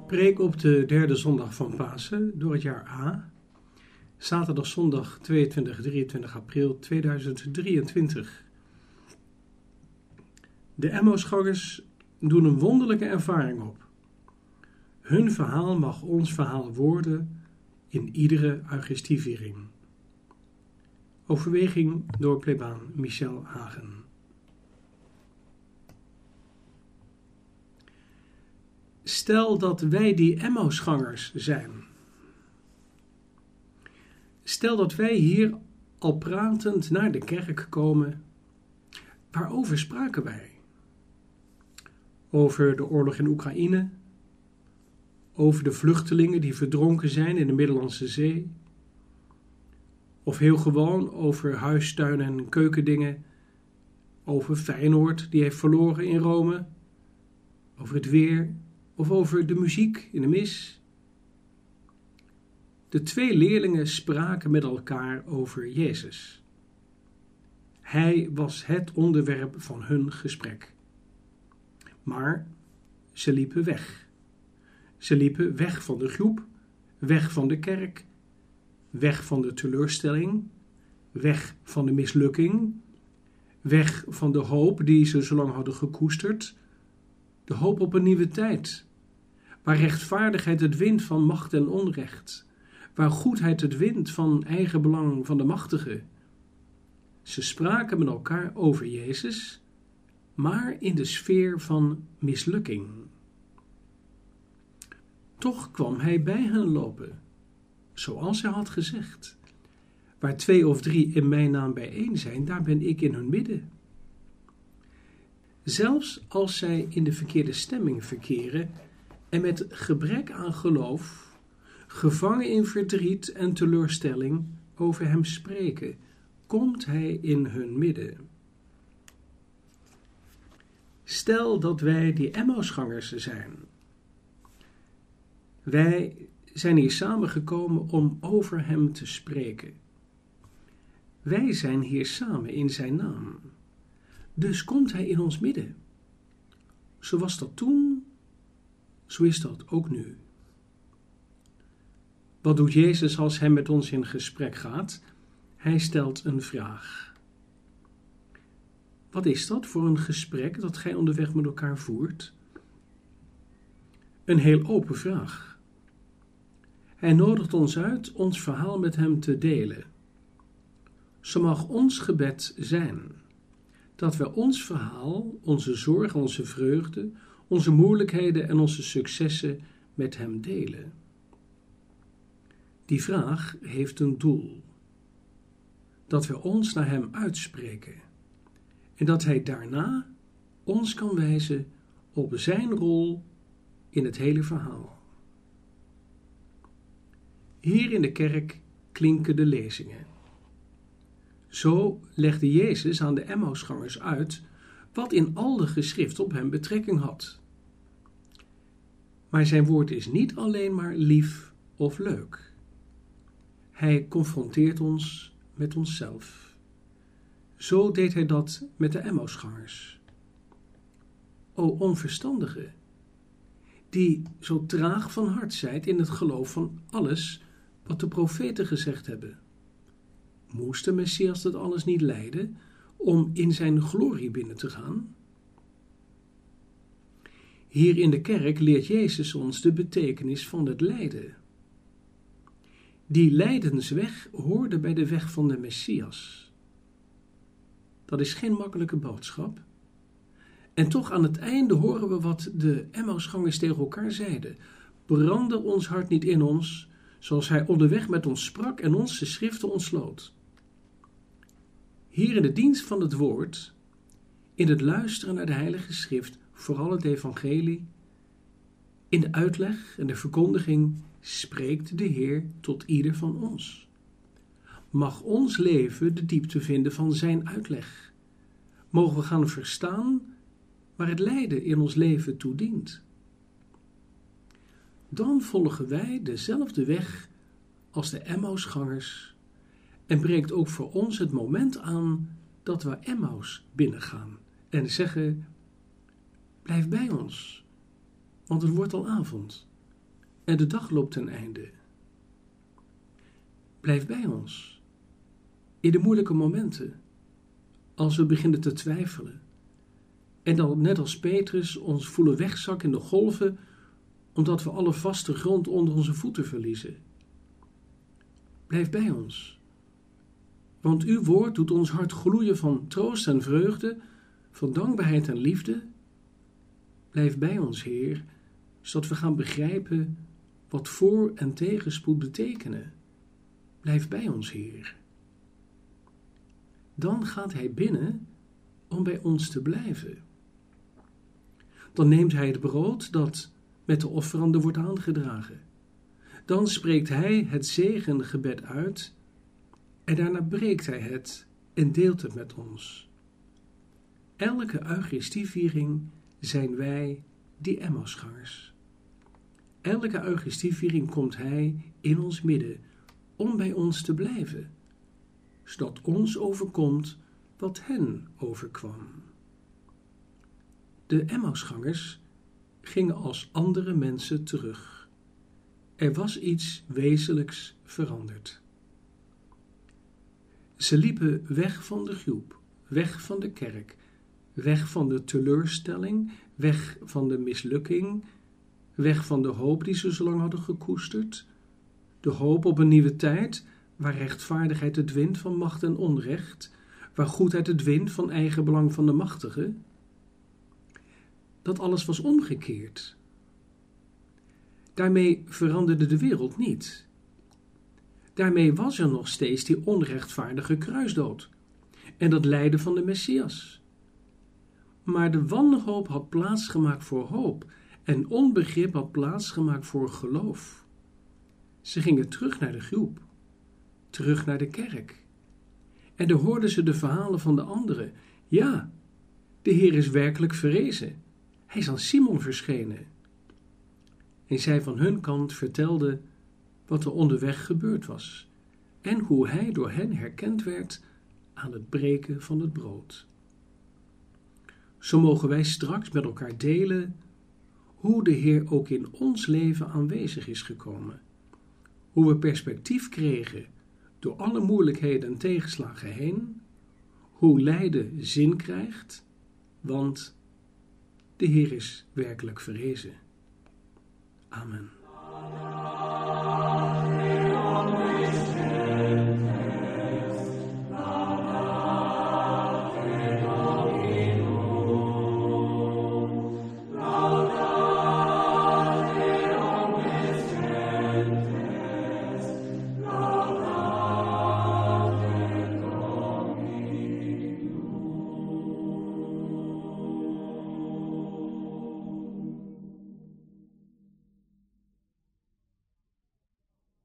Preek op de derde zondag van Pasen door het jaar A. Zaterdag, zondag 23 april 2023. De Emmausgangers doen een wonderlijke ervaring op. Hun verhaal mag ons verhaal worden in iedere Eucharistieviering. Overweging door plebaan Michel Hagen. Stel dat wij die Emmausgangers zijn. Stel dat wij hier al pratend naar de kerk komen. Waarover spraken wij? Over de oorlog in Oekraïne? Over de vluchtelingen die verdronken zijn in de Middellandse Zee? Of heel gewoon over huis, tuin en keukendingen? Over Feyenoord die heeft verloren in Rome? Over het weer? Of over de muziek in de mis? De twee leerlingen spraken met elkaar over Jezus. Hij was het onderwerp van hun gesprek. Maar ze liepen weg. Ze liepen weg van de groep, weg van de kerk, weg van de teleurstelling, weg van de mislukking, weg van de hoop die ze zo lang hadden gekoesterd, de hoop op een nieuwe tijd, waar rechtvaardigheid het wint van macht en onrecht, waar goedheid het wint van eigen belang van de machtige. Ze spraken met elkaar over Jezus, maar in de sfeer van mislukking. Toch kwam hij bij hen lopen, zoals hij had gezegd. Waar 2 of 3 in mijn naam bijeen zijn, daar ben ik in hun midden. Zelfs als zij in de verkeerde stemming verkeren en met gebrek aan geloof, gevangen in verdriet en teleurstelling over hem spreken, komt hij in hun midden. Stel dat wij die Emmausgangers zijn. Wij zijn hier samengekomen om over hem te spreken. Wij zijn hier samen in zijn naam. Dus komt hij in ons midden. Zo was dat toen, zo is dat ook nu. Wat doet Jezus als hij met ons in gesprek gaat? Hij stelt een vraag. Wat is dat voor een gesprek dat gij onderweg met elkaar voert? Een heel open vraag. Hij nodigt ons uit ons verhaal met hem te delen. Zo mag ons gebed zijn dat we ons verhaal, onze zorgen, onze vreugde, onze moeilijkheden en onze successen met hem delen. Die vraag heeft een doel. Dat we ons naar hem uitspreken en dat hij daarna ons kan wijzen op zijn rol in het hele verhaal. Hier in de kerk klinken de lezingen. Zo legde Jezus aan de Emmausgangers uit wat in al de geschriften op hem betrekking had. Maar zijn woord is niet alleen maar lief of leuk. Hij confronteert ons met onszelf. Zo deed hij dat met de Emmausgangers. O onverstandige, die zo traag van hart zijt in het geloof van alles wat de profeten gezegd hebben. Moest de Messias dat alles niet lijden om in zijn glorie binnen te gaan? Hier in de kerk leert Jezus ons de betekenis van het lijden. Die lijdensweg hoorde bij de weg van de Messias. Dat is geen makkelijke boodschap. En toch aan het einde horen we wat de Emmausgangers tegen elkaar zeiden. Brandde ons hart niet in ons, zoals hij onderweg met ons sprak en ons de schriften ontsloot. Hier in de dienst van het woord, in het luisteren naar de Heilige Schrift, vooral het evangelie, in de uitleg en de verkondiging spreekt de Heer tot ieder van ons. Mag ons leven de diepte vinden van zijn uitleg. Mogen we gaan verstaan waar het lijden in ons leven toe dient. Dan volgen wij dezelfde weg als de Emmausgangers en breekt ook voor ons het moment aan dat we Emmaus binnengaan en zeggen: blijf bij ons, want het wordt al avond. en de dag loopt ten einde. Blijf bij ons. In de moeilijke momenten, als we beginnen te twijfelen. En dan, net als Petrus, ons voelen wegzakken in de golven, omdat we alle vaste grond onder onze voeten verliezen. Blijf bij ons. Want uw woord doet ons hart gloeien van troost en vreugde, van dankbaarheid en liefde. Blijf bij ons, Heer, zodat we gaan begrijpen wat voor- en tegenspoed betekenen. Blijf bij ons, Heer. Dan gaat Hij binnen om bij ons te blijven. Dan neemt Hij het brood dat met de offerande wordt aangedragen. Dan spreekt Hij het zegengebed uit en daarna breekt Hij het en deelt het met ons. Elke Eucharistieviering zijn wij die Emmausgangers. Elke Eucharistieviering komt Hij in ons midden om bij ons te blijven, zodat ons overkomt wat hen overkwam. De Emmausgangers gingen als andere mensen terug. Er was iets wezenlijks veranderd. Ze liepen weg van de groep, weg van de kerk, weg van de teleurstelling, weg van de mislukking, weg van de hoop die ze zo lang hadden gekoesterd, de hoop op een nieuwe tijd, waar rechtvaardigheid het wint van macht en onrecht, waar goedheid het wint van eigen belang van de machtige. Dat alles was omgekeerd. Daarmee veranderde de wereld niet. Daarmee was er nog steeds die onrechtvaardige kruisdood en dat lijden van de Messias. Maar de wanhoop had plaatsgemaakt voor hoop en onbegrip had plaatsgemaakt voor geloof. Ze gingen terug naar de groep, terug naar de kerk. En daar hoorden ze de verhalen van de anderen. Ja, de Heer is werkelijk verrezen. Hij is aan Simon verschenen. En zij van hun kant vertelden wat er onderweg gebeurd was en hoe hij door hen herkend werd aan het breken van het brood. Zo mogen wij straks met elkaar delen hoe de Heer ook in ons leven aanwezig is gekomen. Hoe we perspectief kregen door alle moeilijkheden en tegenslagen heen. Hoe lijden zin krijgt, want de Heer is werkelijk verrezen. Amen.